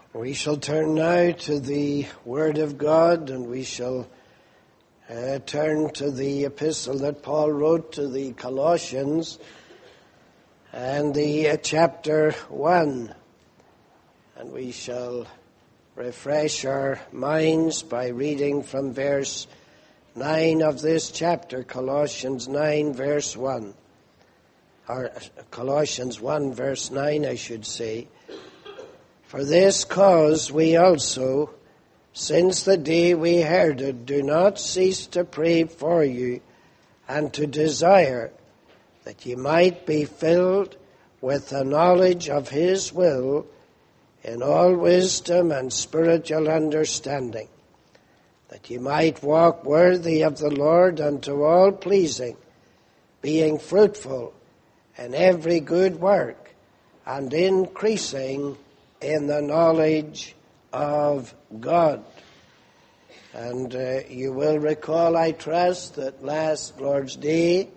We shall turn now to the Word of God, and we shall turn to the epistle that Paul wrote to the Colossians, and the chapter 1. And we shall refresh our minds by reading from verse 9 of this chapter, Colossians 9, verse 1. Or Colossians 1, verse 9, I should say. For this cause we also, since the day we heard it, do not cease to pray for you and to desire that ye might be filled with the knowledge of his will in all wisdom and spiritual understanding, that ye might walk worthy of the Lord unto all pleasing, being fruitful in every good work and increasing in the knowledge of God. And you will recall, I trust, that last Lord's Day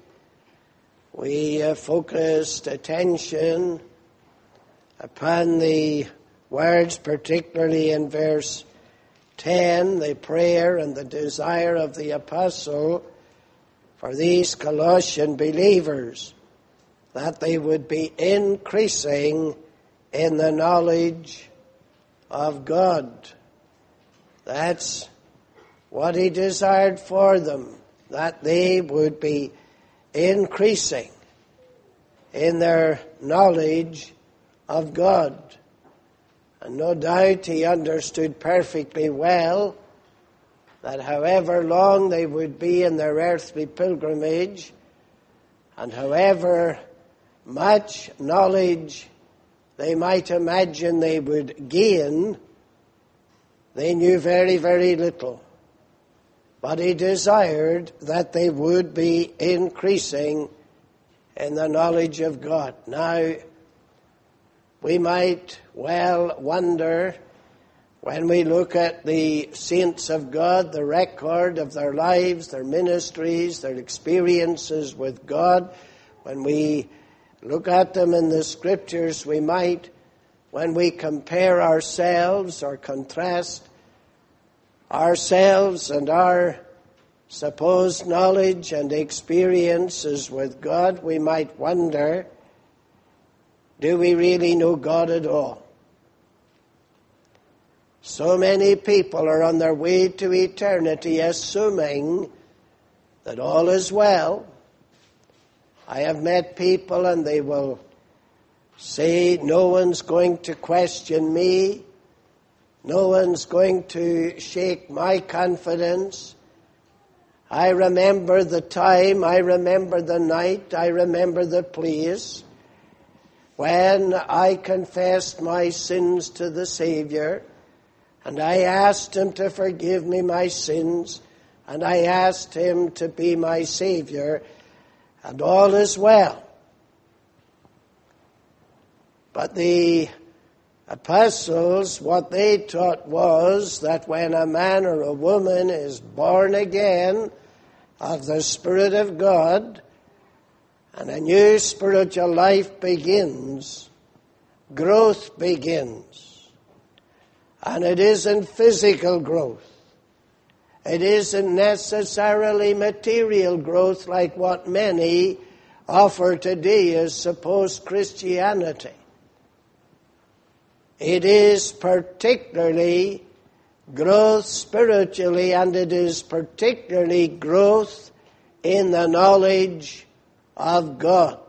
we focused attention upon the words, particularly in verse 10, the prayer and the desire of the apostle for these Colossian believers, that they would be increasing in the knowledge of God. That's what he desired for them, that they would be increasing in their knowledge of God. And no doubt he understood perfectly well that however long they would be in their earthly pilgrimage, and however much knowledge they might imagine they would gain, they knew very, very little. But he desired that they would be increasing in the knowledge of God. Now, we might well wonder, when we look at the saints of God, the record of their lives, their ministries, their experiences with God, when we look at them in the Scriptures, we might, when we compare ourselves or contrast ourselves and our supposed knowledge and experiences with God, we might wonder, do we really know God at all? So many people are on their way to eternity assuming that all is well. I have met people and they will say, no one's going to question me. No one's going to shake my confidence. I remember the time, I remember the night, I remember the place when I confessed my sins to the Savior, and I asked him to forgive me my sins, and I asked him to be my Savior, and all is well. But the apostles, what they taught was that when a man or a woman is born again of the Spirit of God, and a new spiritual life begins, growth begins. And it isn't physical growth. It isn't necessarily material growth like what many offer today as supposed Christianity. It is particularly growth spiritually, and it is particularly growth in the knowledge of God.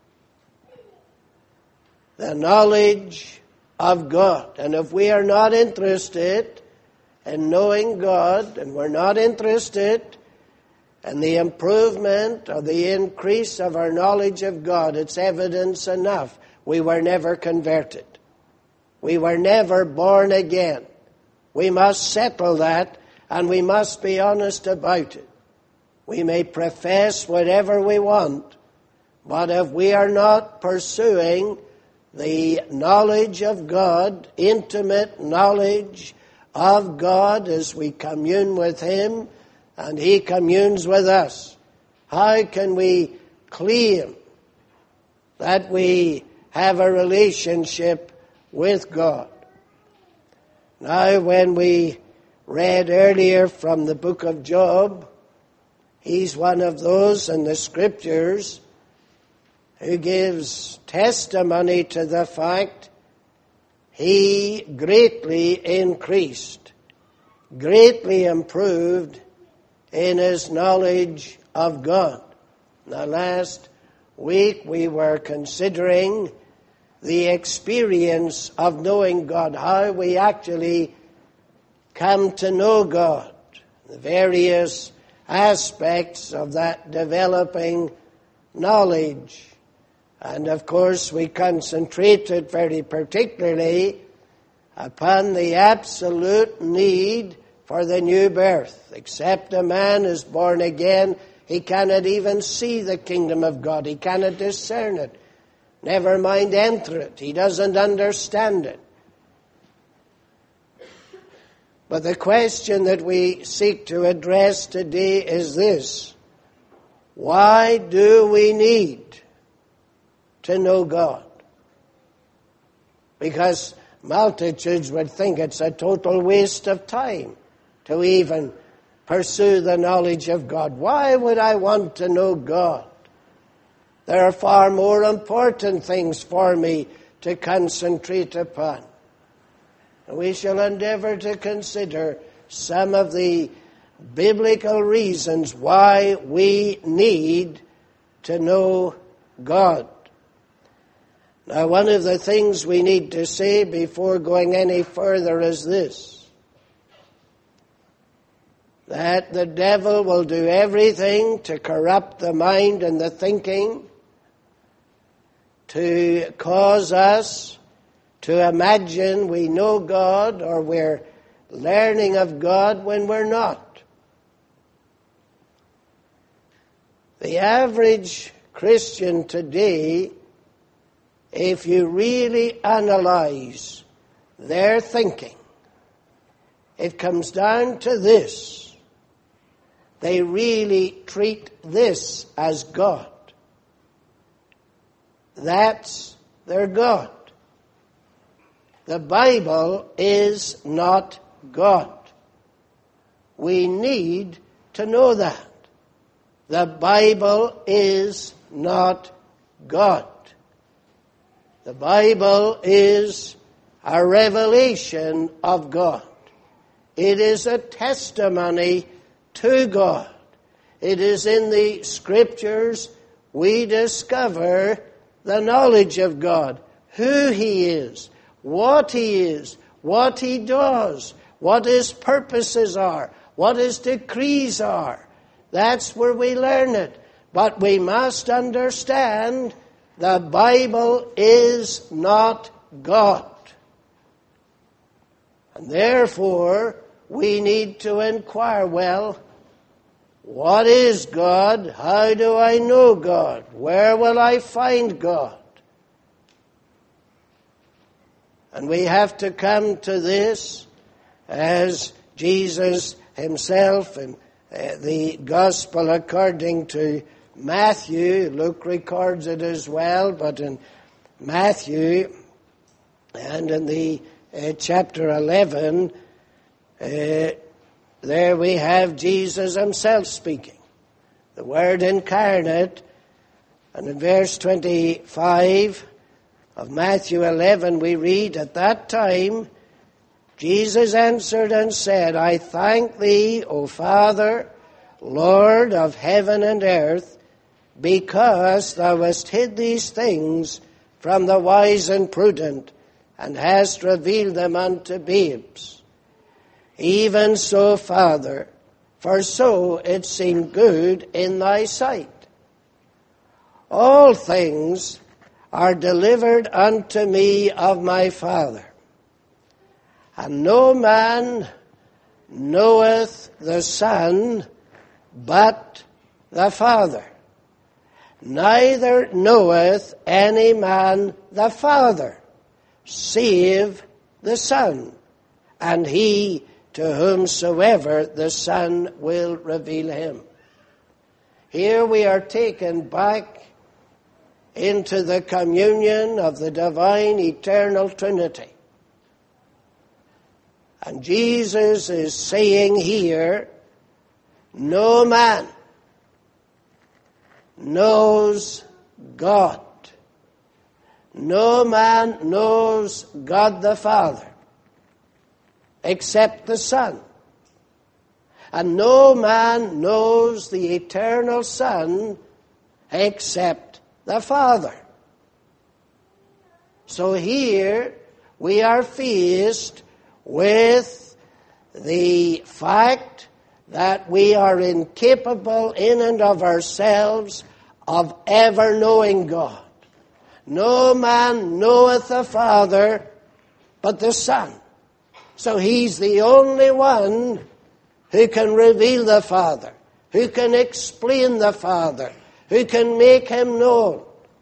The knowledge of God. And if we are not interested in knowing God, and we're not interested in the improvement or the increase of our knowledge of God, it's evidence enough we were never converted. We were never born again. We must settle that, and we must be honest about it. We may profess whatever we want, but if we are not pursuing the knowledge of God, intimate knowledge of God as we commune with him and he communes with us, how can we claim that we have a relationship with God? Now, when we read earlier from the book of Job, he's one of those in the Scriptures who gives testimony to the fact he greatly increased, greatly improved in his knowledge of God. Now, last week we were considering the experience of knowing God, how we actually come to know God, the various aspects of that developing knowledge. And of course we concentrated very particularly upon the absolute need for the new birth. Except a man is born again, he cannot even see the kingdom of God. He cannot discern it. Never mind enter it. He doesn't understand it. But the question that we seek to address today is this: why do we need to know God? Because multitudes would think it's a total waste of time to even pursue the knowledge of God. Why would I want to know God? There are far more important things for me to concentrate upon. And we shall endeavor to consider some of the biblical reasons why we need to know God. Now, one of the things we need to say before going any further is this: that the devil will do everything to corrupt the mind and the thinking, to cause us to imagine we know God or we're learning of God when we're not. The average Christian today, if you really analyze their thinking, it comes down to this: they really treat this as God. That's their God. The Bible is not God. We need to know that. The Bible is not God. The Bible is a revelation of God. It is a testimony to God. It is in the Scriptures we discover the knowledge of God, who He is, what He does, what His purposes are, what His decrees are. That's where we learn it. But we must understand the Bible is not God. And therefore, we need to inquire, well, what is God? How do I know God? Where will I find God? And we have to come to this as Jesus Himself in the Gospel according to Matthew. Luke records it as well, but in Matthew and in the chapter 11, there we have Jesus Himself speaking, the Word incarnate. And in verse 25 of Matthew 11 we read, "At that time Jesus answered and said, I thank Thee, O Father, Lord of heaven and earth, because Thou hast hid these things from the wise and prudent, and hast revealed them unto babes. Even so, Father, for so it seemed good in Thy sight. All things are delivered unto me of my Father. And no man knoweth the Son but the Father. Neither knoweth any man the Father, save the Son, and he to whomsoever the Son will reveal him." Here we are taken back into the communion of the divine eternal Trinity. And Jesus is saying here, no man knows God. No man knows God the Father except the Son. And no man knows the eternal Son except the Father. So here we are faced with the fact that we are incapable in and of ourselves of ever knowing God. No man knoweth the Father but the Son. So he's the only one who can reveal the Father, who can explain the Father, who can make him known.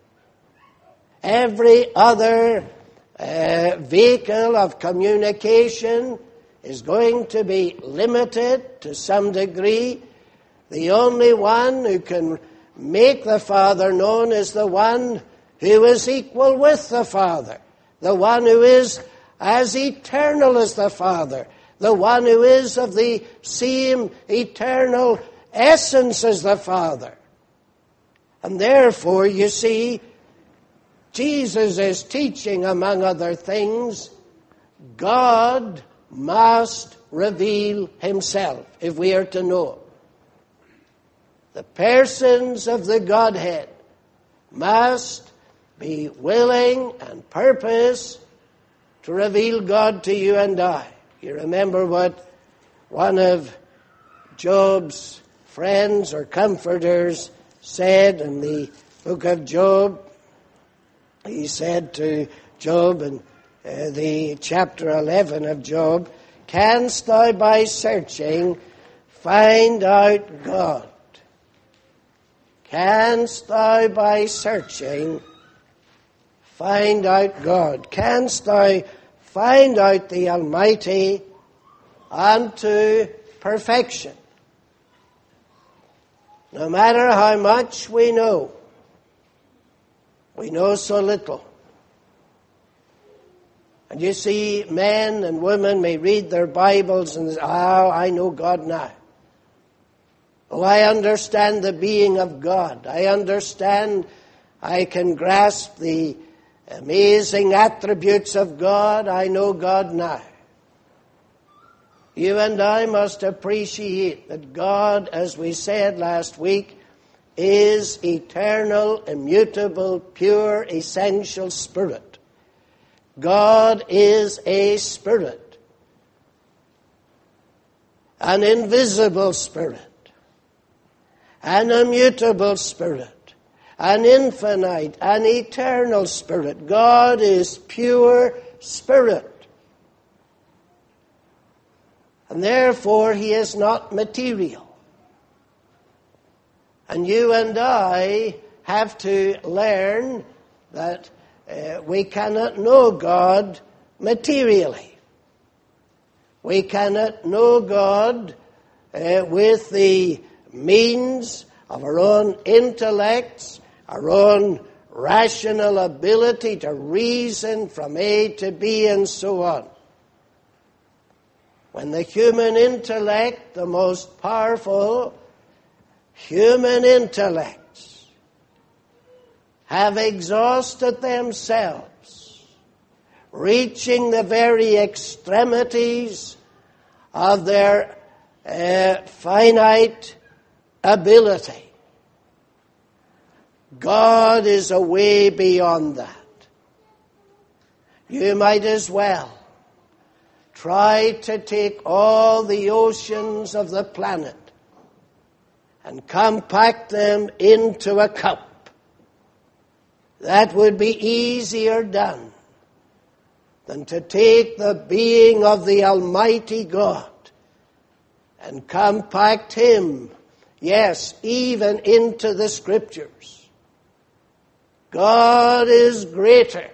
Every other vehicle of communication is going to be limited to some degree. The only one who can make the Father known is the one who is equal with the Father, the one who is as eternal as the Father, the one who is of the same eternal essence as the Father. And therefore, you see, Jesus is teaching, among other things, God must reveal himself if we are to know. The persons of the Godhead must be willing and purpose to reveal God to you and I. You remember what one of Job's friends or comforters said in the book of Job. He said to Job in the chapter 11 of Job, "Canst thou by searching find out God? Canst thou by searching find out God? Canst thou find out the Almighty unto perfection?" No matter how much we know so little. And you see, men and women may read their Bibles and say, I know God now. Oh, I understand the being of God. I understand, I can grasp the amazing attributes of God. I know God now. You and I must appreciate that God, as we said last week, is eternal, immutable, pure, essential Spirit. God is a Spirit, an invisible Spirit, an immutable Spirit, an infinite, an eternal Spirit. God is pure Spirit. And therefore, he is not material. And you and I have to learn that we cannot know God materially. We cannot know God with the means of our own intellects, our own rational ability to reason from A to B and so on. When the human intellect, the most powerful human intellects, have exhausted themselves, reaching the very extremities of their finite ability, God is a way beyond that. You might as well try to take all the oceans of the planet and compact them into a cup. That would be easier done than to take the being of the Almighty God and compact him, yes, even into the Scriptures. God is greater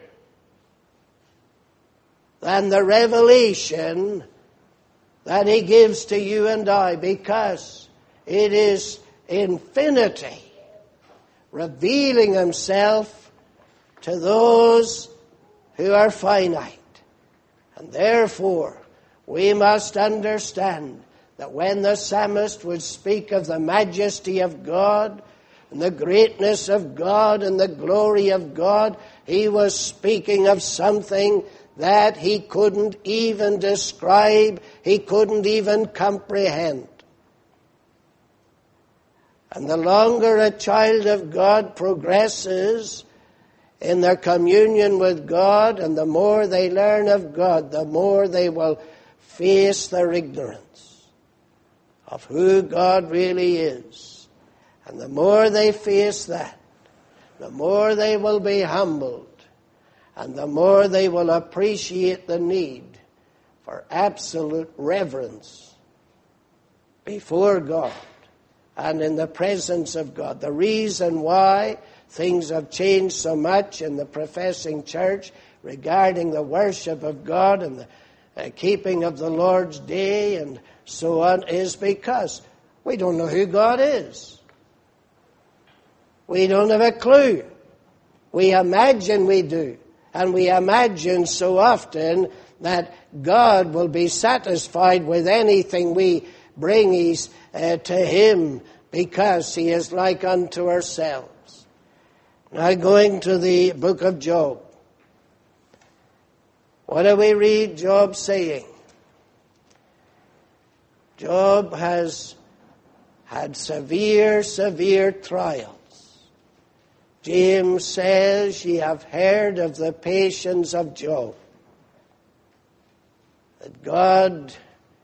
than the revelation that he gives to you and I, because it is infinity revealing himself to those who are finite. And therefore, We must understand that when the psalmist would speak of the majesty of God, and the greatness of God, and the glory of God, he was speaking of something that he couldn't even describe, he couldn't even comprehend. And the longer a child of God progresses in their communion with God, and the more they learn of God, the more they will face their ignorance of who God really is. And the more they face that, the more they will be humbled, and the more they will appreciate the need for absolute reverence before God and in the presence of God. The reason why things have changed so much in the professing church regarding the worship of God and the keeping of the Lord's Day and so on is because we don't know who God is. We don't have a clue. We imagine we do. And we imagine so often that God will be satisfied with anything we bring to Him because He is like unto ourselves. Now going to the book of Job. What do we read Job saying? Job has had severe, severe trials. James says, ye have heard of the patience of Job. That God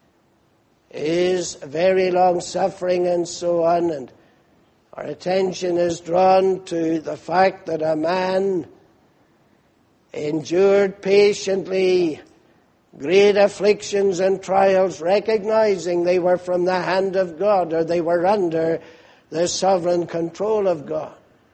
is very long-suffering and so on, and our attention is drawn to the fact that a man endured patiently great afflictions and trials, recognizing they were from the hand of God, or they were under the sovereign control of God.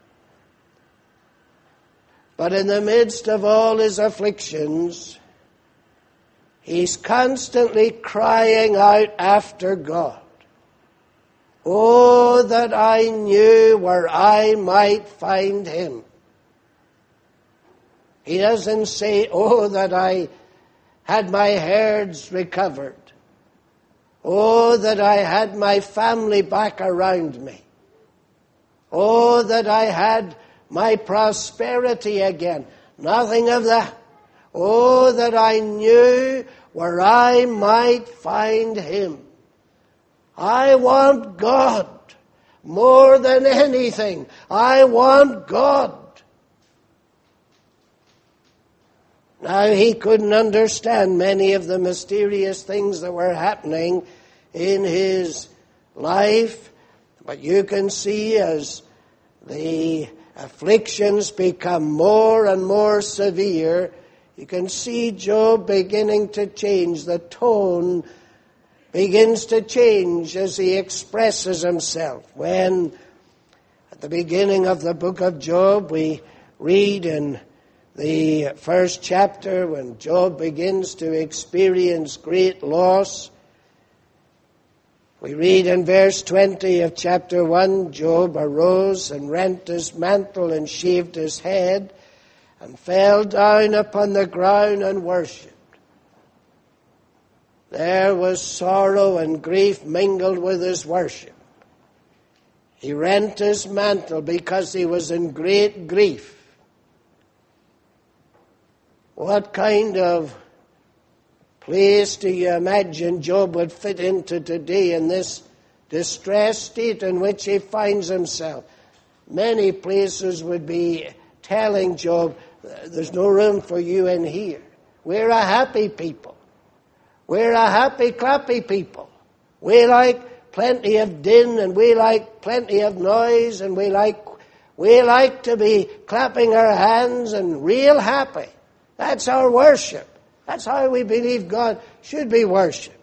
But in the midst of all his afflictions, he's constantly crying out after God. Oh, that I knew where I might find Him. He doesn't say, oh, that I had my herds recovered. Oh, that I had my family back around me. Oh, that I had my prosperity again. Nothing of that. Oh, that I knew where I might find Him. I want God more than anything. I want God. Now, he couldn't understand many of the mysterious things that were happening in his life, but you can see as the afflictions become more and more severe, you can see Job beginning to change. The tone begins to change as he expresses himself. When, at the beginning of the book of Job, we read in the first chapter, when Job begins to experience great loss, we read in verse 20 of chapter 1, Job arose and rent his mantle and shaved his head and fell down upon the ground and worshipped. There was sorrow and grief mingled with his worship. He rent his mantle because he was in great grief. What kind of place do you imagine Job would fit into today in this distressed state in which he finds himself? Many places would be telling Job, there's no room for you in here. We're a happy people. We're a happy, clappy people. We like plenty of din, and we like plenty of noise, and we like to be clapping our hands and real happy. That's our worship. That's how we believe God should be worshipped.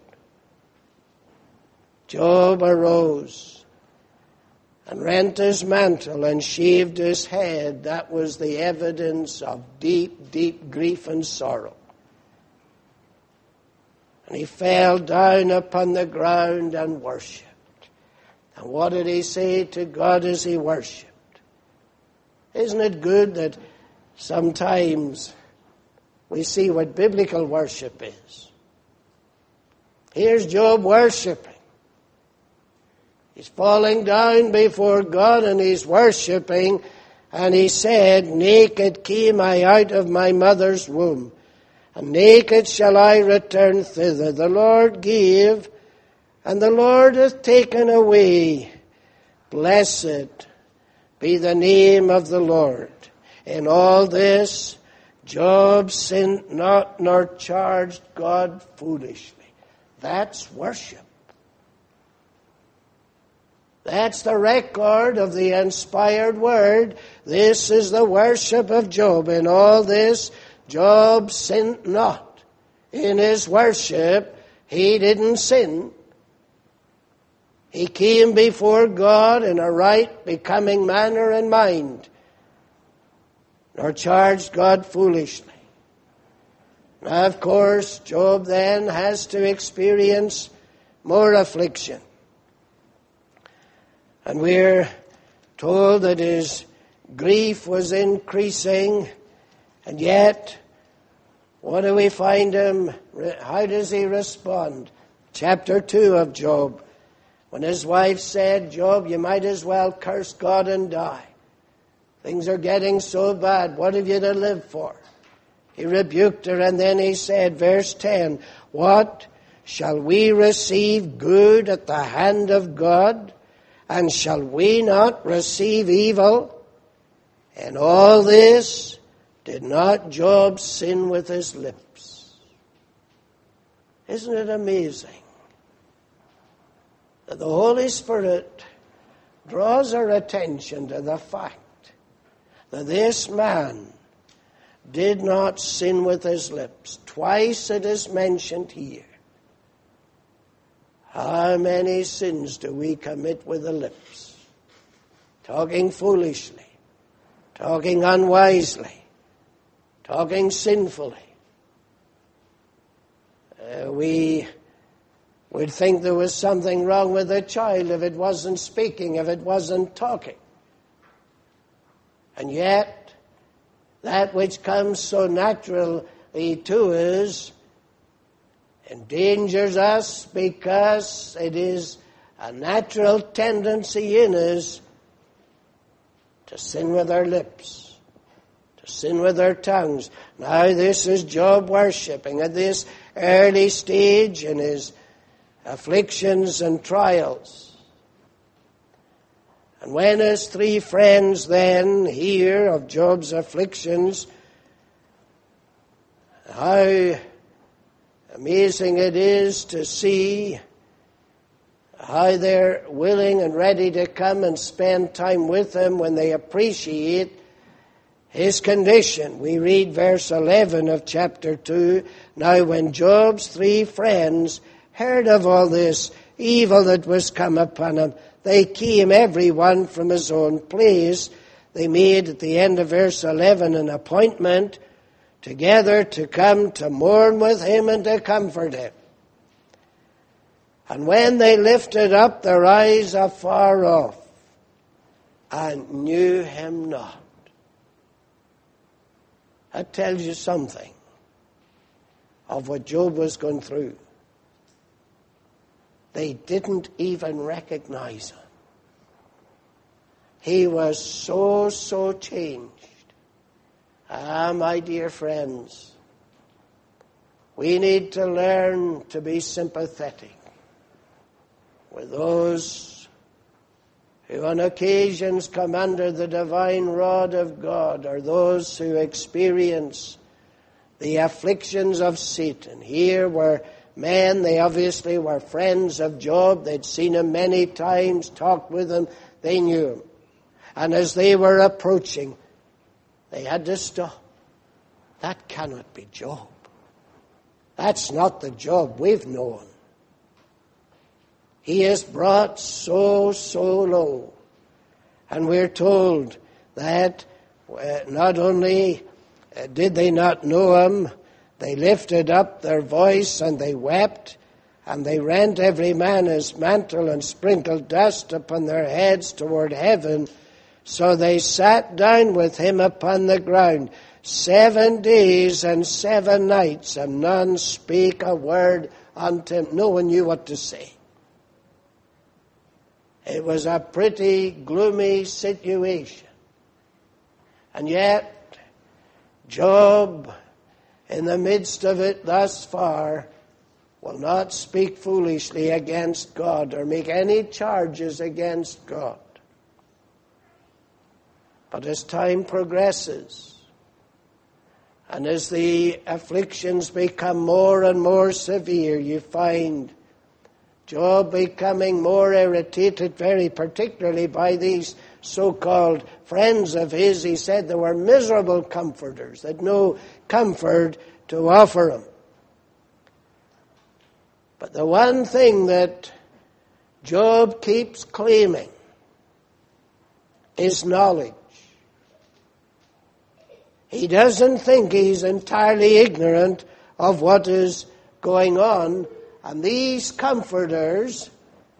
Job arose and rent his mantle and shaved his head. That was the evidence of deep, deep grief and sorrow. And he fell down upon the ground and worshipped. And what did he say to God as he worshipped? Isn't it good that sometimes we see what biblical worship is? Here's Job worshiping. He's falling down before God and he's worshiping. And he said, naked came I out of my mother's womb, and naked shall I return thither. The Lord gave, and the Lord hath taken away. Blessed be the name of the Lord. In all this, Job sinned not, nor charged God foolishly. That's worship. That's the record of the inspired word. This is the worship of Job. In all this, Job sinned not. In his worship, he didn't sin. He came before God in a right, becoming manner and mind, nor charged God foolishly. Now, of course, Job then has to experience more affliction. And we're told that his grief was increasing, and yet, what do we find him? How does he respond? Chapter 2 of Job, when his wife said, Job, you might as well curse God and die. Things are getting so bad. What have you to live for? He rebuked her, and then he said, verse 10, what? Shall we receive good at the hand of God? And shall we not receive evil? And all this did not Job sin with his lips. Isn't it amazing that the Holy Spirit draws our attention to the fact that this man did not sin with his lips? Twice it is mentioned here. How many sins do we commit with the lips? Talking foolishly, talking unwisely, talking sinfully. We would think there was something wrong with a child if it wasn't speaking, if it wasn't talking. And yet, that which comes so naturally to us endangers us because it is a natural tendency in us to sin with our lips, to sin with our tongues. Now this is Job worshipping at this early stage in his afflictions and trials. And when his three friends then hear of Job's afflictions, how amazing it is to see how they're willing and ready to come and spend time with him when they appreciate his condition. We read verse 11 of chapter 2. Now when Job's three friends heard of all this evil that was come upon him, they came every one from his own place. They made at the end of verse 11 an appointment together to come to mourn with him and to comfort him. And when they lifted up their eyes afar off and knew him not. That tells you something of what Job was going through. They didn't even recognize him. He was so changed. Ah, my dear friends, we need to learn to be sympathetic with those who on occasions come under the divine rod of God, or those who experience the afflictions of Satan. Here were men, they obviously were friends of Job. They'd seen him many times, talked with him, they knew him. And as they were approaching, they had to stop. That cannot be Job. That's not the Job we've known. He is brought so low. And we're told that not only did they not know him, they lifted up their voice and they wept, and they rent every man his mantle and sprinkled dust upon their heads toward heaven. So they sat down with him upon the ground 7 days and 7 nights, and none spake a word unto him. No one knew what to say. It was a pretty gloomy situation. And yet, Job, in the midst of it thus far, will not speak foolishly against God or make any charges against God. But as time progresses, and as the afflictions become more and more severe, you find Job becoming more irritated, very particularly by these so-called friends of his. He said they were miserable comforters, that no comfort to offer him. But the one thing that Job keeps claiming is knowledge. He doesn't think he's entirely ignorant of what is going on. And these comforters,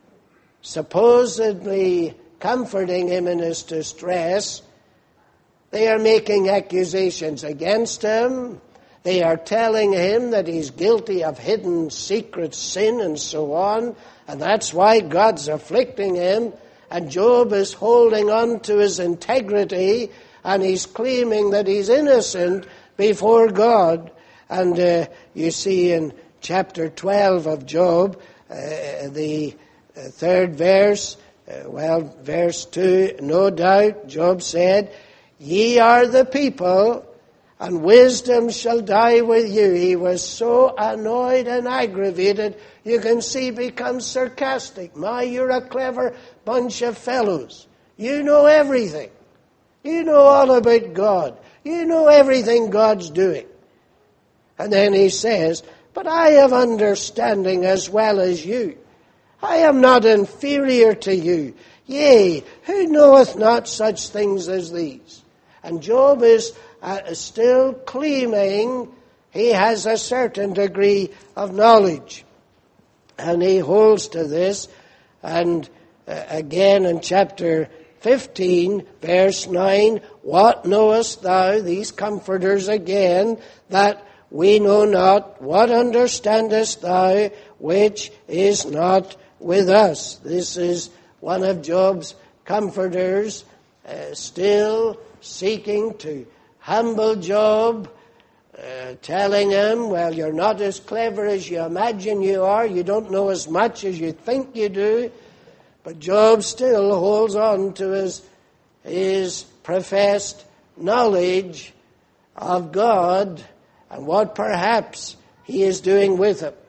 supposedly comforting him in his distress, they are making accusations against him. They are telling him that he's guilty of hidden secret sin and so on. And that's why God's afflicting him. And Job is holding on to his integrity, and he's claiming that he's innocent before God. And you see in chapter 12 of Job, the third verse, verse 2, no doubt, Job said, "Ye are the people, and wisdom shall die with you." He was so annoyed and aggravated, you can see, becomes sarcastic. My, you're a clever bunch of fellows. You know everything. You know all about God. You know everything God's doing. And then he says, "But I have understanding as well as you. I am not inferior to you. Yea, who knoweth not such things as these?" And Job is still claiming he has a certain degree of knowledge. And he holds to this. And again in chapter 15, verse 9, "What knowest thou," these comforters again, "that we know not? What understandest thou, which is not with us?" This is one of Job's comforters, still seeking to humble Job, telling him, well, you're not as clever as you imagine you are. You don't know as much as you think you do. But Job still holds on to his professed knowledge of God and what perhaps he is doing with him.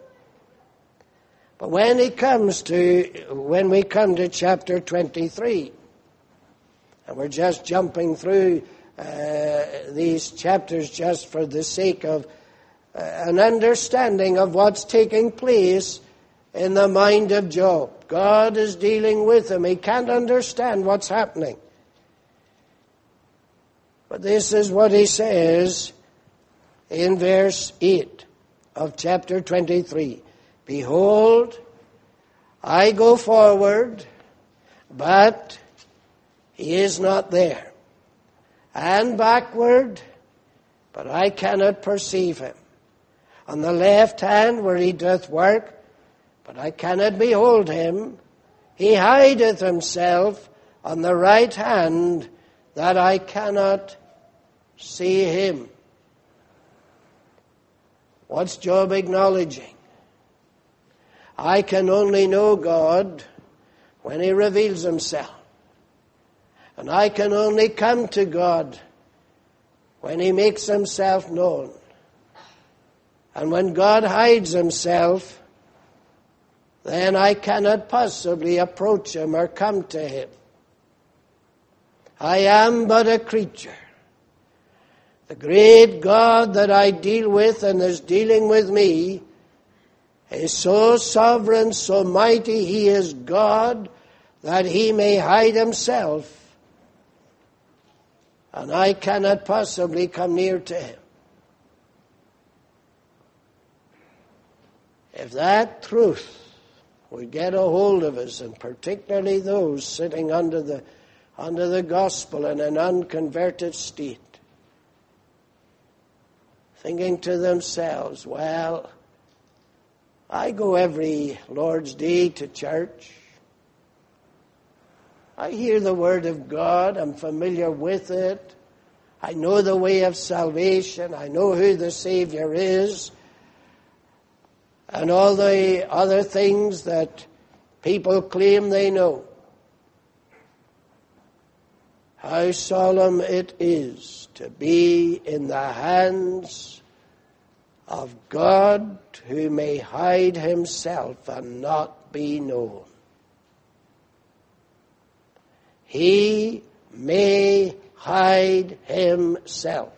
But when we come to chapter 23, and we're just jumping through these chapters just for the sake of an understanding of what's taking place in the mind of Job. God is dealing with him. He can't understand what's happening. But this is what he says in verse 8 of chapter 23. "Behold, I go forward, but he is not there. And backward, but I cannot perceive him. On the left hand where he doth work, but I cannot behold him. He hideth himself on the right hand, that I cannot see him." What's Job acknowledging? I can only know God when he reveals himself. And I can only come to God when he makes himself known. And when God hides himself, then I cannot possibly approach him or come to him. I am but a creature. The great God that I deal with and is dealing with me is so sovereign, so mighty. He is God, that he may hide himself, and I cannot possibly come near to him. If that truth would get a hold of us, and particularly those sitting under the gospel in an unconverted state, thinking to themselves, well, I go every Lord's Day to church. I hear the Word of God. I'm familiar with it. I know the way of salvation. I know who the Savior is. And all the other things that people claim they know. How solemn it is to be in the hands of God, who may hide himself and not be known. He may hide himself.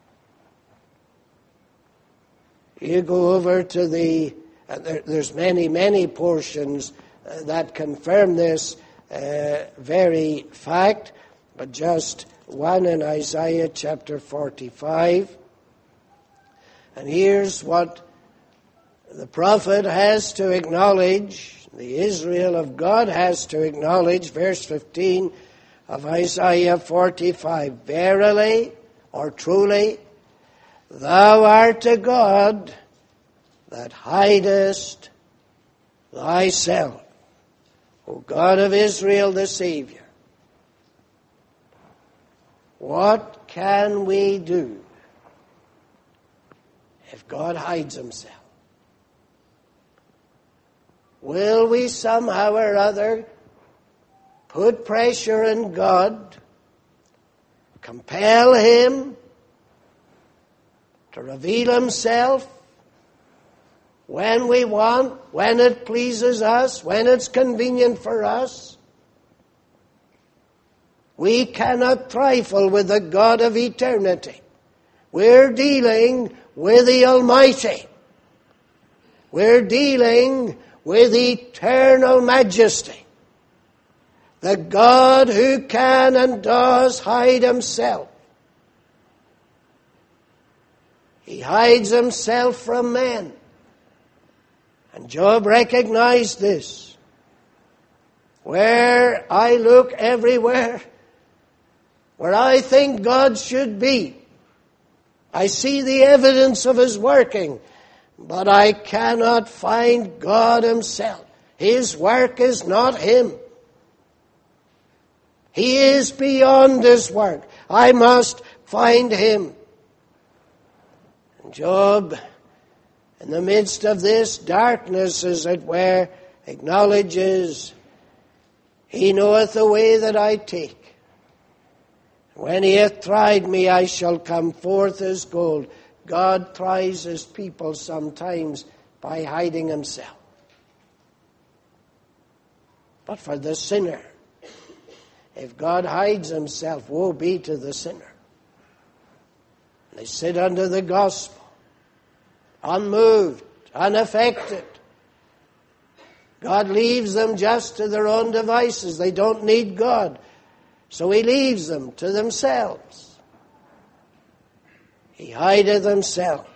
You go over to there's many portions that confirm this very fact, but just one in Isaiah chapter 45. And here's what the prophet has to acknowledge, the Israel of God has to acknowledge, verse 15 of Isaiah 45. Verily, or truly, thou art a God that hidest thyself, O God of Israel, the Savior. What can we do if God hides himself? Will we somehow or other put pressure on God, compel him to reveal himself when we want, when it pleases us, when it's convenient for us? We cannot trifle with the God of eternity. We're dealing with the Almighty. We're dealing with eternal majesty. The God who can and does hide himself. He hides himself from men. And Job recognized this. Where I look everywhere, where I think God should be, I see the evidence of his working, but I cannot find God himself. His work is not him. He is beyond his work. I must find him. And Job, in the midst of this darkness, as it were, acknowledges, he knoweth the way that I take. When he hath tried me, I shall come forth as gold. God tries his people sometimes by hiding himself. But for the sinner, if God hides himself, woe be to the sinner. They sit under the gospel, unmoved, unaffected. God leaves them just to their own devices. They don't need God. So he leaves them to themselves. He hideth himself.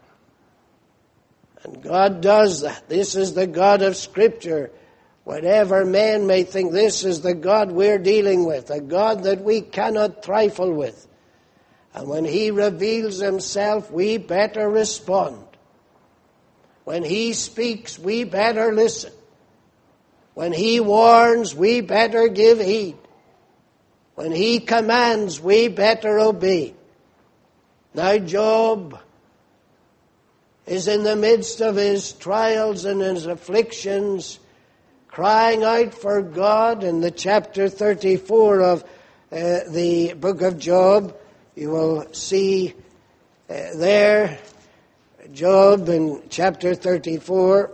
And God does that. This is the God of Scripture. Whatever man may think, this is the God we're dealing with, a God that we cannot trifle with. And when he reveals himself, we better respond. When he speaks, we better listen. When he warns, we better give heed. When he commands, we better obey. Now Job is in the midst of his trials and his afflictions, crying out for God. In the chapter 34 of the book of Job, you will see there, Job in chapter 34,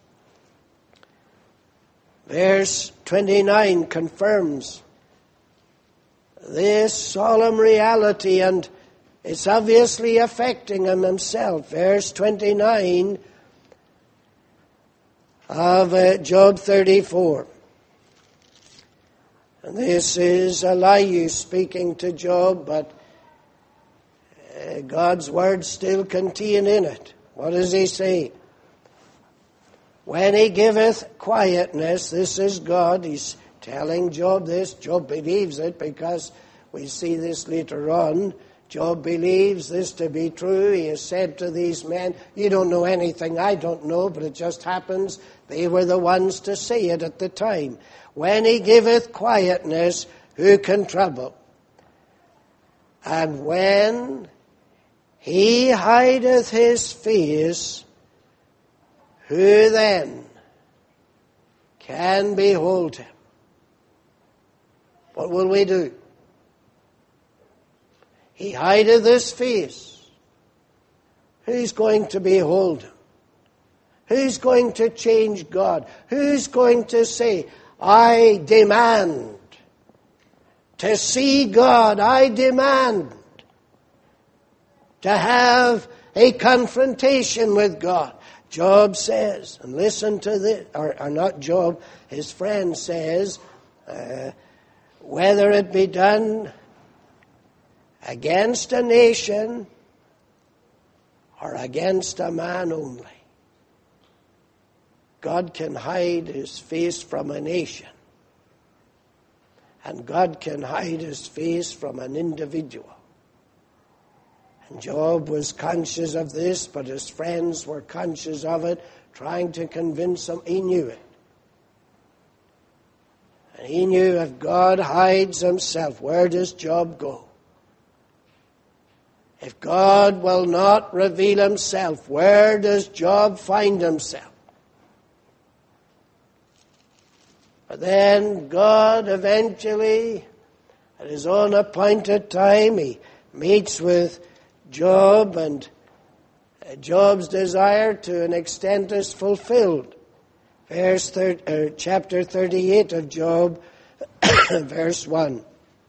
verse 29 confirms this solemn reality, and it's obviously affecting him himself. Verse 29 of Job 34. And this is Elihu speaking to Job, but God's words still contain in it. What does he say? When he giveth quietness, this is God. He's telling Job this. Job believes it because we see this later on. Job believes this to be true. He has said to these men, you don't know anything I don't know, but it just happens they were the ones to say it at the time. When he giveth quietness, who can trouble? And when he hideth his face, who then can behold him? What will we do? He hideth his face. Who's going to behold him? Who's going to change God? Who's going to say, I demand to see God? I demand to have a confrontation with God. Job says, and listen to this, or not Job, his friend says, whether it be done against a nation or against a man only, God can hide his face from a nation, and God can hide his face from an individual. And Job was conscious of this, but his friends were conscious of it, trying to convince him. He knew it. And he knew if God hides himself, where does Job go? If God will not reveal himself, where does Job find himself? But then God eventually, at his own appointed time, he meets with Job, and Job's desire to an extent is fulfilled. Chapter 38 of Job, verse 1.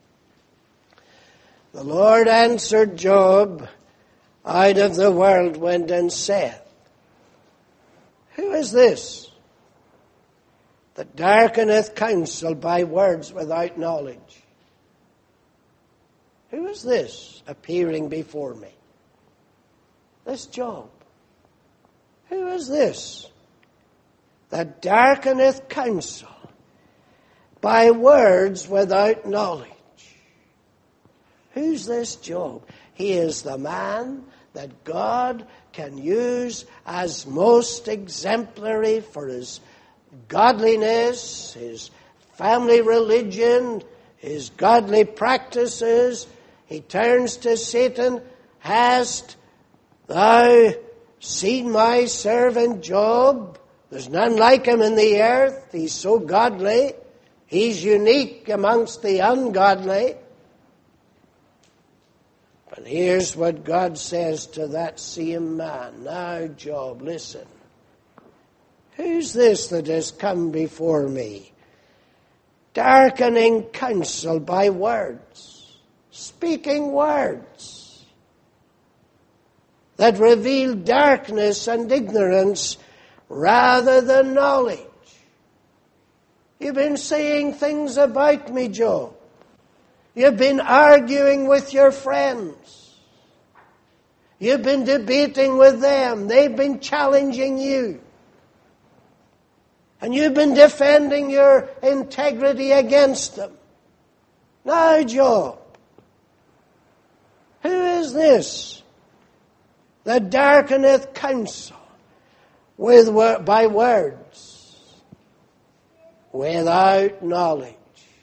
The Lord answered Job out of the whirlwind and said, who is this that darkeneth counsel by words without knowledge? Who is this appearing before me? This Job. Who is this that darkeneth counsel by words without knowledge? Who's this Job? He is the man that God can use as most exemplary for his godliness, his family religion, his godly practices. He turns to Satan, hast thou seen my servant Job? There's none like him in the earth. He's so godly. He's unique amongst the ungodly. But here's what God says to that same man. Now, Job, listen. Who's this that has come before me? Darkening counsel by words, speaking words that reveal darkness and ignorance rather than knowledge. You've been saying things about me, Job. You've been arguing with your friends. You've been debating with them. They've been challenging you. And you've been defending your integrity against them. Now, Job, who is this that darkeneth counsel by words without knowledge?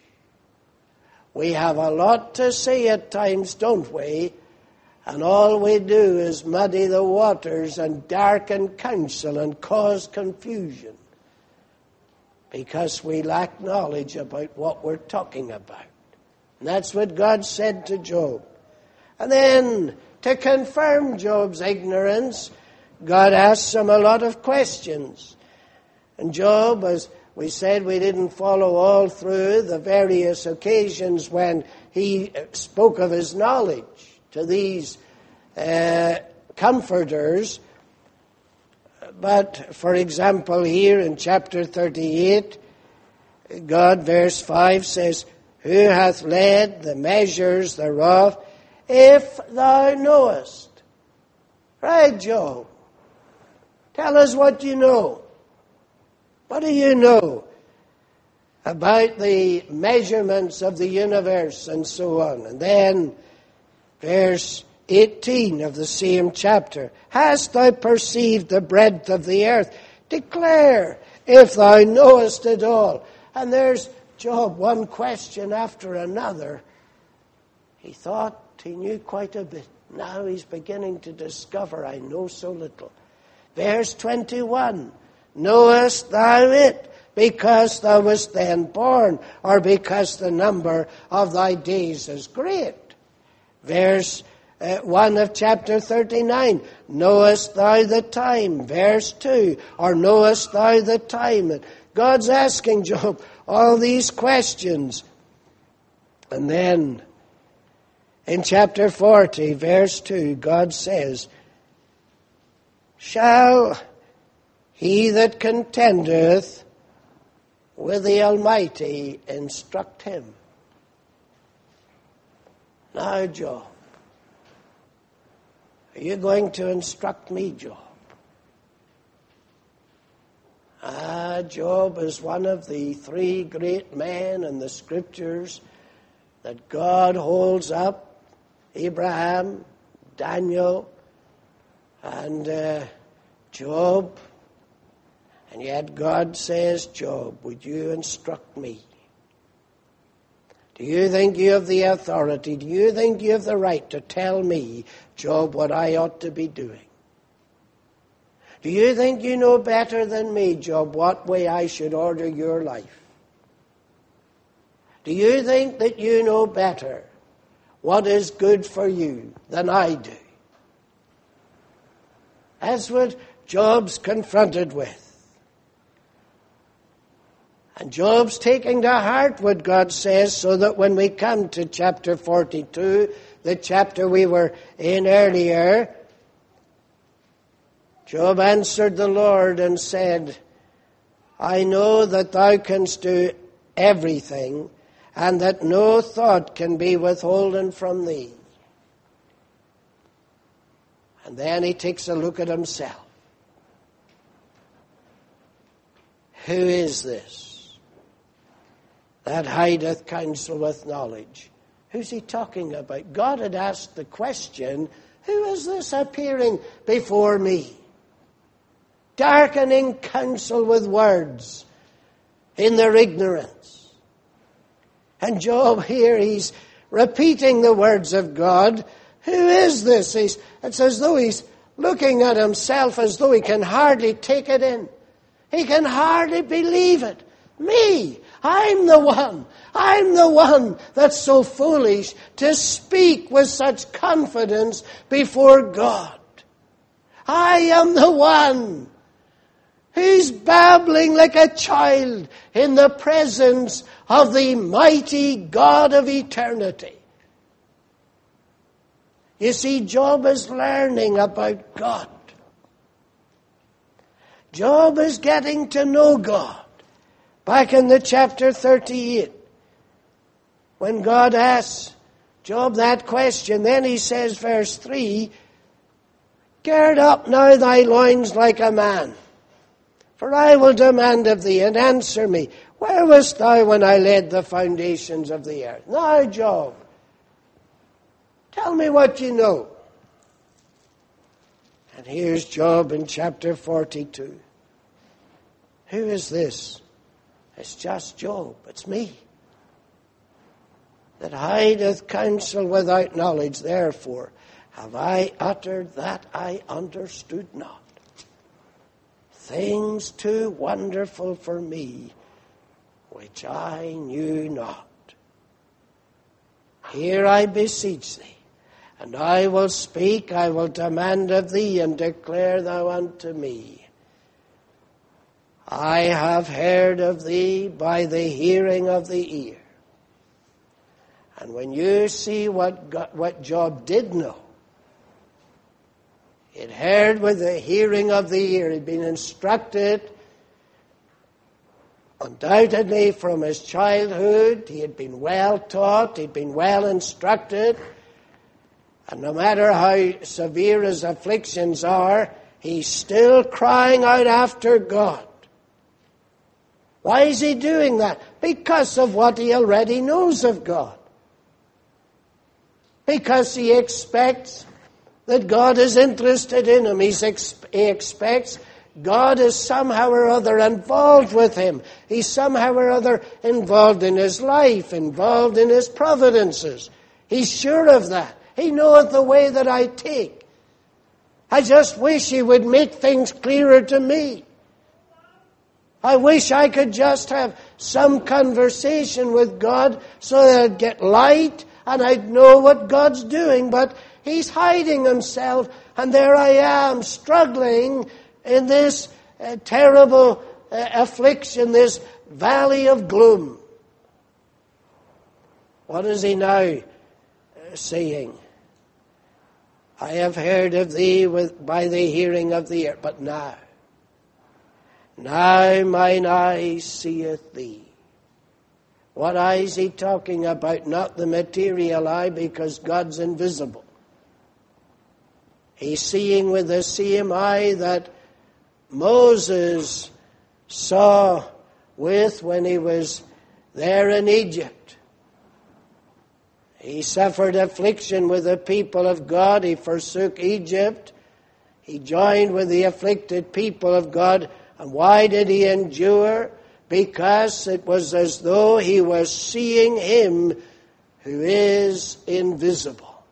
We have a lot to say at times, don't we? And all we do is muddy the waters and darken counsel and cause confusion because we lack knowledge about what we're talking about. And that's what God said to Job. And then, to confirm Job's ignorance, God asks him a lot of questions. And Job, as we said, we didn't follow all through the various occasions when he spoke of his knowledge to these comforters. But, for example, here in chapter 38, God, verse 5, says, who hath laid the measures thereof, if thou knowest? Right, Job. Tell us what you know. What do you know about the measurements of the universe and so on? And then Verse 18 of the same chapter. Hast thou perceived the breadth of the earth? Declare, if thou knowest it all. And there's Job, one question after another. He thought he knew quite a bit. Now he's beginning to discover, I know so little. Verse 21, knowest thou it, because thou wast then born, or because the number of thy days is great? Verse 1 of chapter 39, knowest thou the time? Verse 2, or knowest thou the time? And God's asking Job all these questions. And then in chapter 40, verse 2, God says, shall he that contendeth with the Almighty instruct him? Now, Job, are you going to instruct me, Job? Job is one of the three great men in the Scriptures that God holds up. Abraham, Daniel, and Job. And yet God says, Job, would you instruct me? Do you think you have the authority? Do you think you have the right to tell me, Job, what I ought to be doing? Do you think you know better than me, Job, what way I should order your life? Do you think that you know better what is good for you than I do? That's what Job's confronted with. And Job's taking to heart what God says, so that when we come to chapter 42, the chapter we were in earlier, Job answered the Lord and said, I know that thou canst do everything, and that no thought can be withholden from thee. And then he takes a look at himself. Who is this that hideth counsel with knowledge? Who's he talking about? God had asked the question, who is this appearing before me? Darkening counsel with words in their ignorance. And Job here, he's repeating the words of God. Who is this? It's as though he's looking at himself as though he can hardly take it in. He can hardly believe it. Me, I'm the one that's so foolish to speak with such confidence before God. I am the one who's babbling like a child in the presence of the mighty God of eternity. You see, Job is learning about God. Job is getting to know God. Back in the chapter 38, when God asks Job that question, then he says, verse 3, gird up now thy loins like a man, for I will demand of thee, and answer me, where wast thou when I laid the foundations of the earth? Now, Job, tell me what you know. And here's Job in chapter 42. Who is this? It's just Job. It's me. That hideth counsel without knowledge. Therefore have I uttered that I understood not. Things too wonderful for me, which I knew not. Here I beseech thee, and I will speak, I will demand of thee, and declare thou unto me. I have heard of thee by the hearing of the ear. And when you see what Job did know, he'd heard with the hearing of the ear. He'd been instructed, undoubtedly from his childhood. He had been well taught. He'd been well instructed. And no matter how severe his afflictions are, he's still crying out after God. Why is he doing that? Because of what he already knows of God. because he expects that God is interested in him. He expects God is somehow or other involved with him. He's somehow or other involved in his life, involved in his providences. He's sure of that. He knoweth the way that I take. I just wish he would make things clearer to me. I wish I could just have some conversation with God so that I'd get light and I'd know what God's doing. But he's hiding himself, and there I am struggling in this terrible affliction, this valley of gloom. What is he now saying? I have heard of thee by the hearing of the ear, but now mine eye seeth thee. What eye is he talking about? Not the material eye, because God's invisible. He's seeing with the same eye that Moses saw with when he was there in Egypt. He suffered affliction with the people of God. He forsook Egypt. He joined with the afflicted people of God. And why did he endure? Because it was as though he was seeing him who is invisible.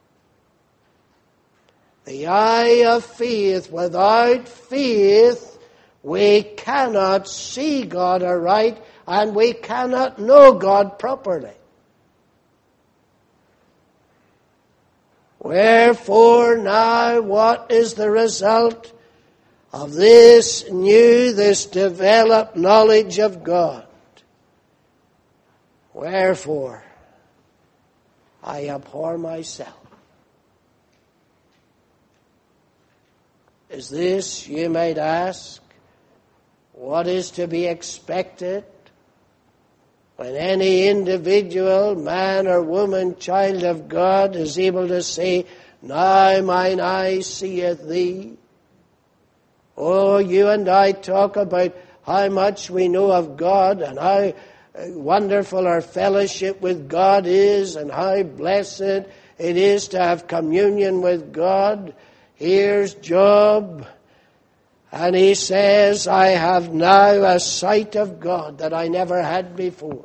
The eye of faith. Without faith, we cannot see God aright, and we cannot know God properly. Wherefore now, what is the result of this developed knowledge of God? Wherefore, I abhor myself. Is this, you might ask, what is to be expected when any individual, man or woman, child of God, is able to say, now mine eye seeth thee? Oh, you and I talk about how much we know of God and how wonderful our fellowship with God is and how blessed it is to have communion with God. Here's Job, and he says, I have now a sight of God that I never had before.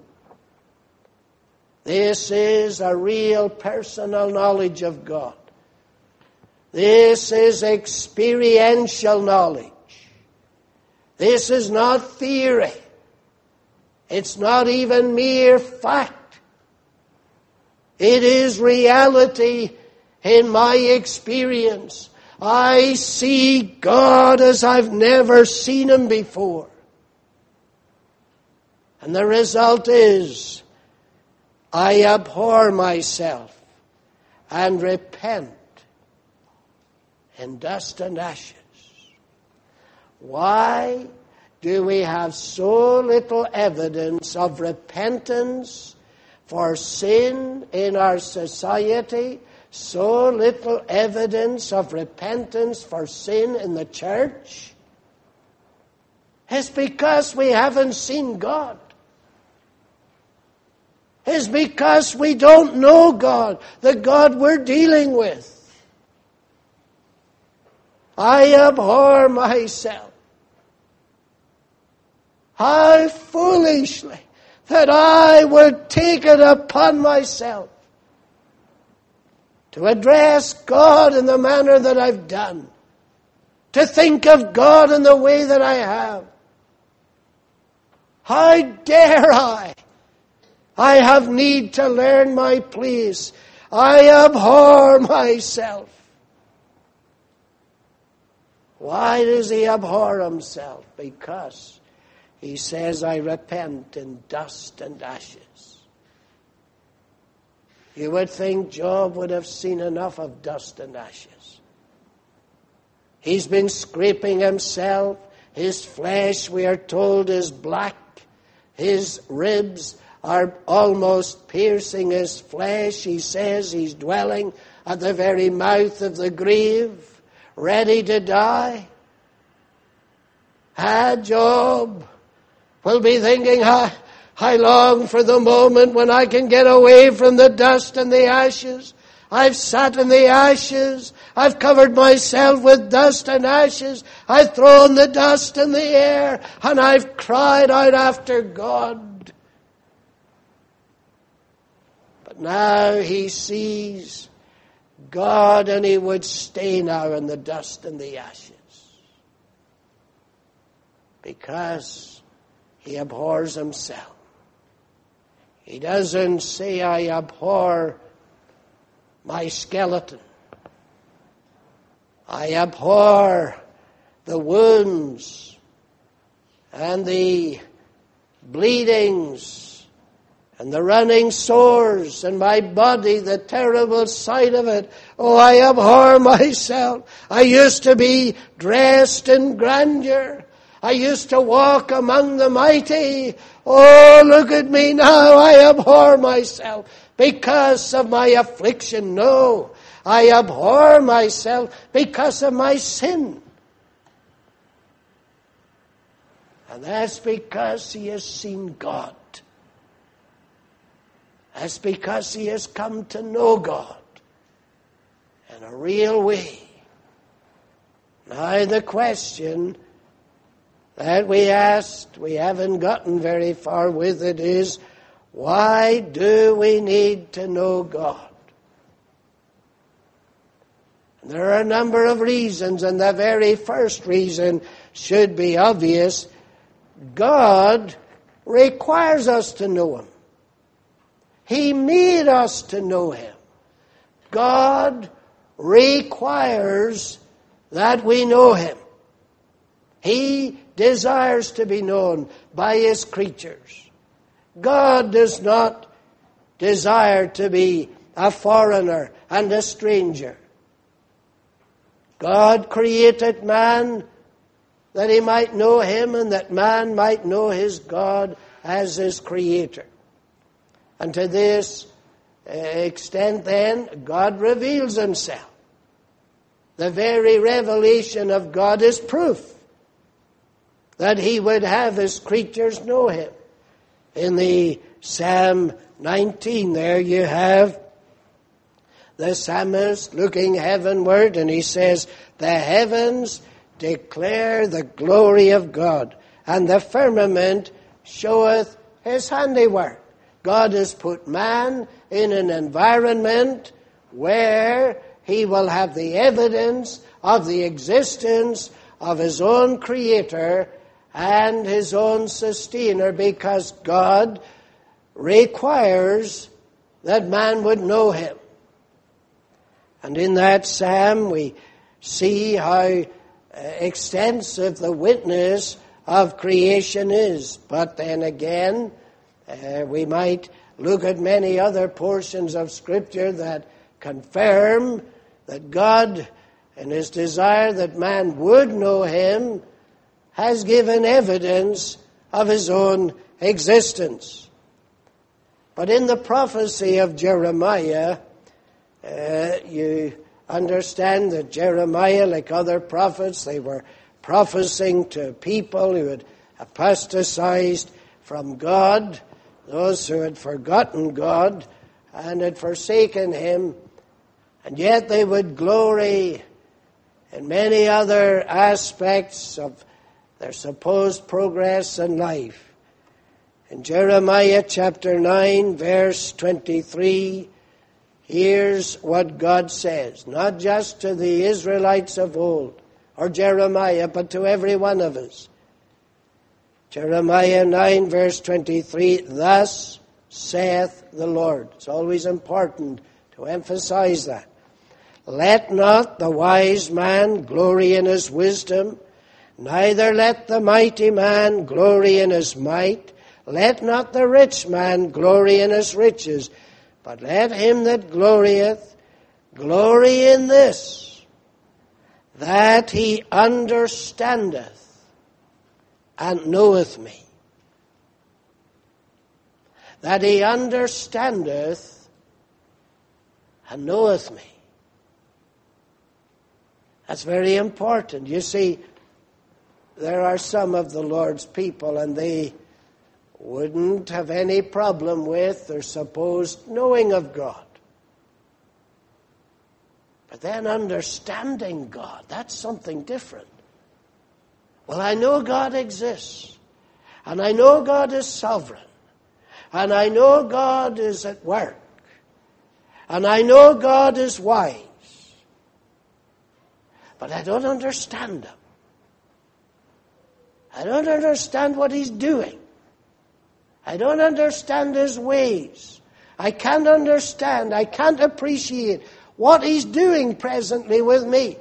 This is a real personal knowledge of God. This is experiential knowledge. This is not theory. It's not even mere fact. It is reality in my experience. I see God as I've never seen him before. And the result is, I abhor myself and repent in dust and ashes. Why do we have so little evidence of repentance for sin in our society? So little evidence of repentance for sin in the church? It's because we haven't seen God. It's because we don't know God, the God we're dealing with. I abhor myself. How foolishly that I would take it upon myself to address God in the manner that I've done, to think of God in the way that I have. How dare I? I have need to learn my place. I abhor myself. Why does he abhor himself? Because he says, I repent in dust and ashes. You would think Job would have seen enough of dust and ashes. He's been scraping himself. His flesh, we are told, is black. His ribs are almost piercing his flesh. He says he's dwelling at the very mouth of the grave, ready to die. Job will be thinking, I long for the moment when I can get away from the dust and the ashes I've sat in the ashes. I've covered myself with dust and ashes. I've thrown the dust in the air, and I've cried out after God. But now he sees God, and he would stay now in the dust and the ashes, because he abhors himself. He doesn't say, I abhor my skeleton. I abhor the wounds and the bleedings and the running sores and my body, the terrible sight of it. Oh, I abhor myself. I used to be dressed in grandeur. I used to walk among the mighty. Oh, look at me now. I abhor myself because of my affliction. No, I abhor myself because of my sin. And that's because he has seen God. That's because he has come to know God in a real way. Now the question that we asked, we haven't gotten very far with it, is, why do we need to know God? And there are a number of reasons, and the very first reason should be obvious. God requires us to know him. He made us to know him. God requires that we know him. He desires to be known by his creatures. God does not desire to be a foreigner and a stranger. God created man that he might know him and that man might know his God as his creator. And to this extent then, God reveals himself. The very revelation of God is proof that he would have his creatures know him. In the Psalm 19 there you have the psalmist looking heavenward, and he says, the heavens declare the glory of God, and the firmament showeth his handiwork. God has put man in an environment where he will have the evidence of the existence of his own creator and his own sustainer, because God requires that man would know him. And in that psalm we see how extensive the witness of creation is. But then again, we might look at many other portions of Scripture that confirm that God, in his desire that man would know him, has given evidence of his own existence. But in the prophecy of Jeremiah, you understand that Jeremiah, like other prophets, they were prophesying to people who had apostatized from God, those who had forgotten God and had forsaken him, and yet they would glory in many other aspects of their supposed progress in life. In Jeremiah chapter 9, verse 23, here's what God says, not just to the Israelites of old, or Jeremiah, but to every one of us. Jeremiah 9, verse 23, thus saith the Lord. It's always important to emphasize that. Let not the wise man glory in his wisdom, neither let the mighty man glory in his might. Let not the rich man glory in his riches, but let him that glorieth glory in this, that he understandeth and knoweth me. That he understandeth and knoweth me. That's very important. You see, there are some of the Lord's people, and they wouldn't have any problem with their supposed knowing of God. But then understanding God, that's something different. Well, I know God exists, and I know God is sovereign, and I know God is at work, and I know God is wise, but I don't understand Him. I don't understand what He's doing. I don't understand His ways. I can't understand, I can't appreciate what He's doing presently with me.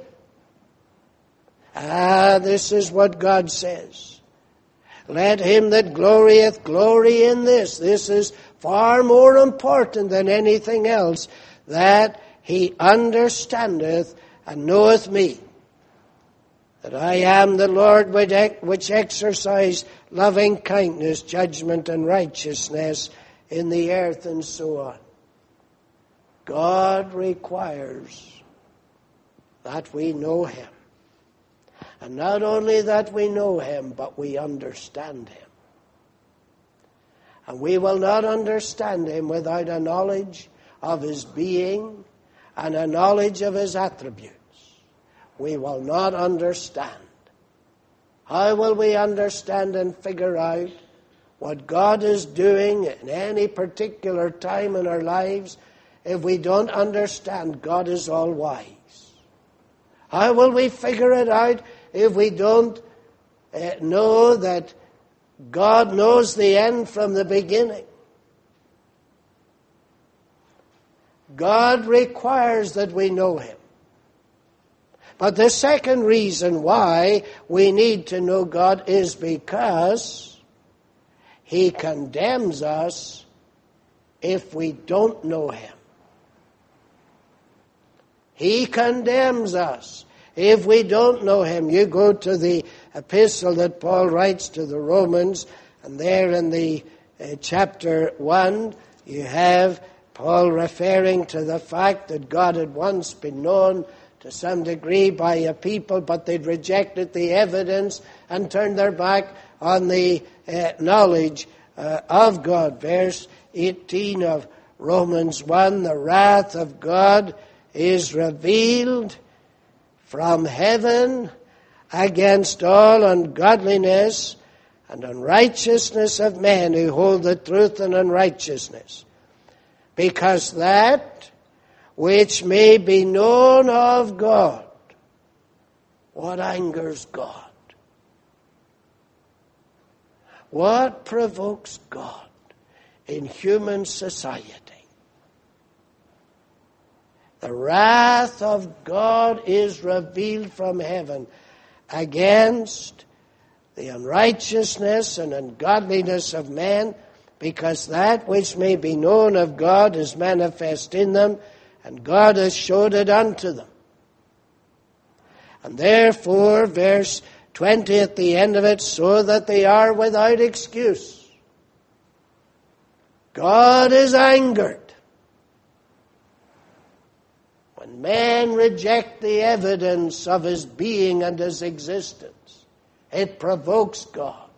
This is what God says. Let him that glorieth glory in this. This is far more important than anything else, that he understandeth and knoweth me, that I am the Lord which exercise loving kindness, judgment, and righteousness in the earth, and so on. God requires that we know Him. And not only that we know Him, but we understand Him. And we will not understand Him without a knowledge of His being and a knowledge of His attributes. We will not understand. How will we understand and figure out what God is doing in any particular time in our lives if we don't understand God is all wise? How will we figure it out if we don't know that God knows the end from the beginning? God requires that we know Him. But the second reason why we need to know God is because He condemns us if we don't know Him. He condemns us if we don't know Him. You go to the epistle that Paul writes to the Romans, and there in the chapter 1, you have Paul referring to the fact that God had once been known to some degree by a people, but they'd rejected the evidence and turned their back on the knowledge of God. Verse 18 of Romans 1, the wrath of God is revealed from heaven against all ungodliness and unrighteousness of men who hold the truth in unrighteousness. Because that which may be known of God, what angers God? What provokes God in human society? The wrath of God is revealed from heaven against the unrighteousness and ungodliness of men, because that which may be known of God is manifest in them, and God has showed it unto them. And therefore, verse 20 at the end of it, so that they are without excuse. God is angered when men reject the evidence of His being and His existence. It provokes God,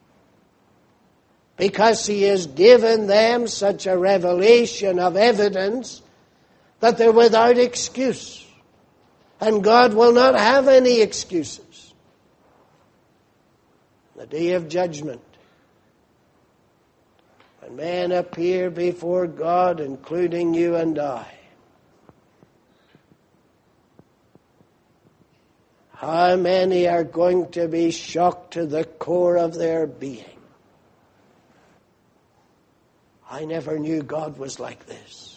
because He has given them such a revelation of evidence that they're without excuse. And God will not have any excuses. The day of judgment, when men appear before God, including you and I, how many are going to be shocked to the core of their being? I never knew God was like this.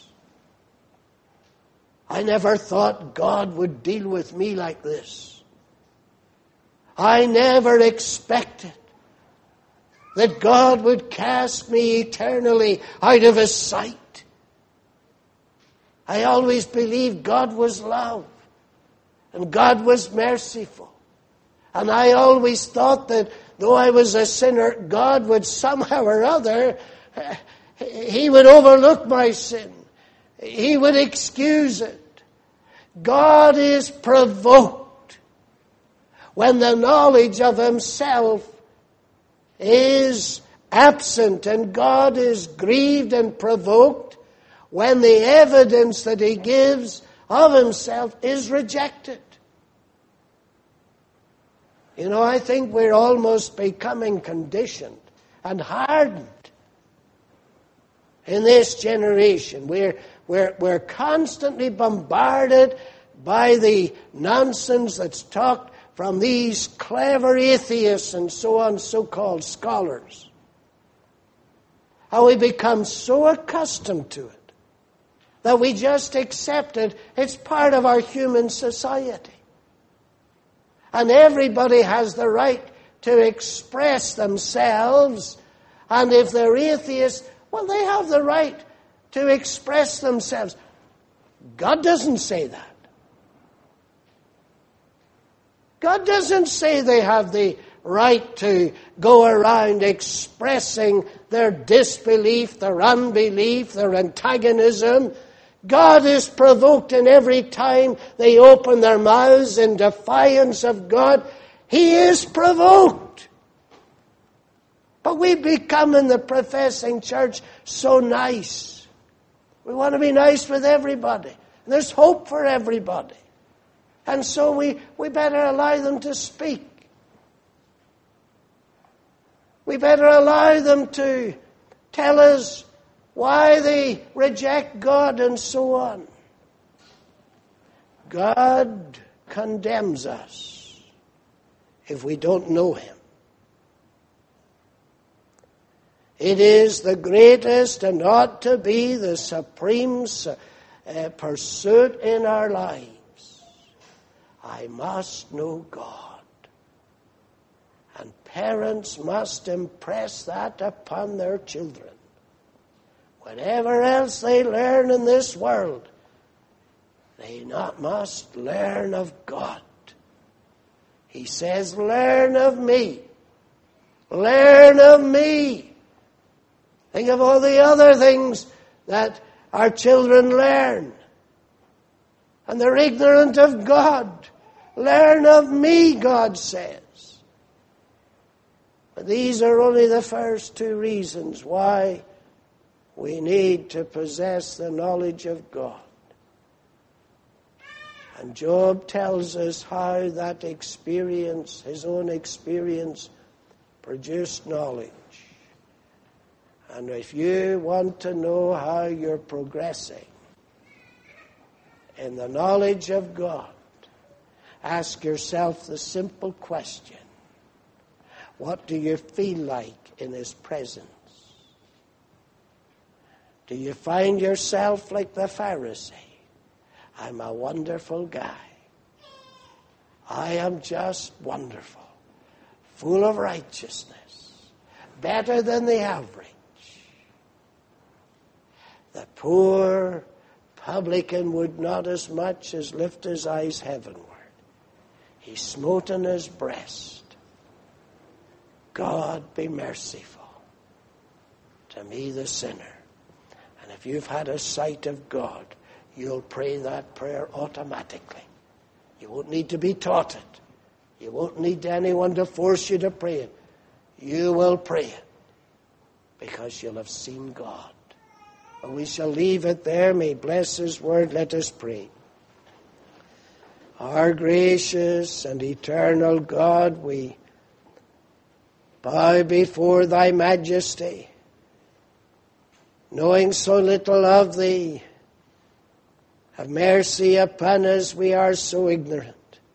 I never thought God would deal with me like this. I never expected that God would cast me eternally out of His sight. I always believed God was love and God was merciful. And I always thought that though I was a sinner, God would somehow or other, He would overlook my sin. He would excuse it. God is provoked when the knowledge of Himself is absent, and God is grieved and provoked when the evidence that He gives of himself is rejected. You know, I think we're almost becoming conditioned and hardened in this generation. We're constantly bombarded by the nonsense that's talked from these clever atheists and so on, so-called scholars. How we become so accustomed to it that we just accept it. It's part of our human society. And everybody has the right to express themselves. And if they're atheists, well, they have the right to express themselves. God doesn't say that. God doesn't say they have the right to go around expressing their disbelief, their unbelief, their antagonism. God is provoked in every time they open their mouths in defiance of God. He is provoked. But we become in the professing church so nice. We want to be nice with everybody. And there's hope for everybody. And so we better allow them to speak. We better allow them to tell us why they reject God and so on. God condemns us if we don't know Him. It is the greatest and ought to be the supreme pursuit in our lives. I must know God. And parents must impress that upon their children. Whatever else they learn in this world, they must learn of God. He says, learn of me. Learn of me. Think of all the other things that our children learn. And they're ignorant of God. Learn of me, God says. But these are only the first two reasons why we need to possess the knowledge of God. And Job tells us how that experience, his own experience, produced knowledge. And if you want to know how you're progressing in the knowledge of God, ask yourself the simple question: what do you feel like in His presence? Do you find yourself like the Pharisee? I'm a wonderful guy. I am just wonderful, full of righteousness, better than the average. The poor publican would not as much as lift his eyes heavenward. He smote on his breast, God be merciful to me the sinner. And if you've had a sight of God, you'll pray that prayer automatically. You won't need to be taught it. You won't need anyone to force you to pray it. You will pray it because you'll have seen God. And we shall leave it there. May He bless His word. Let us pray. Our gracious and eternal God, we bow before Thy majesty, knowing so little of Thee. Have mercy upon us, we are so ignorant.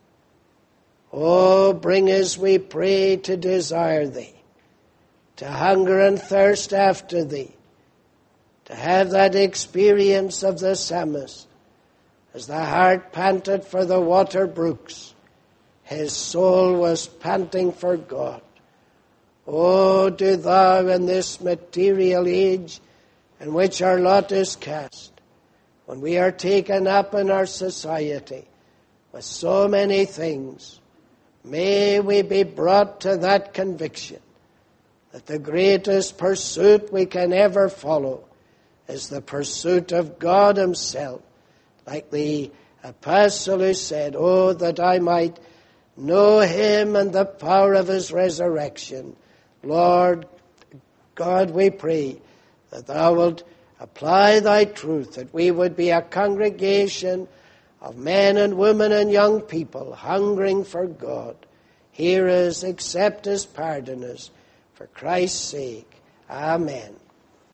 Oh, bring us, we pray, to desire Thee, to hunger and thirst after Thee, to have that experience of the psalmist. As the hart panted for the water brooks, his soul was panting for God. Oh, do Thou in this material age in which our lot is cast, when we are taken up in our society with so many things, may we be brought to that conviction that the greatest pursuit we can ever follow is the pursuit of God Himself. Like the apostle who said, oh, that I might know Him and the power of His resurrection. Lord God, we pray that Thou wilt apply Thy truth, that we would be a congregation of men and women and young people hungering for God. Hear us, accept us, pardon us, for Christ's sake. Amen.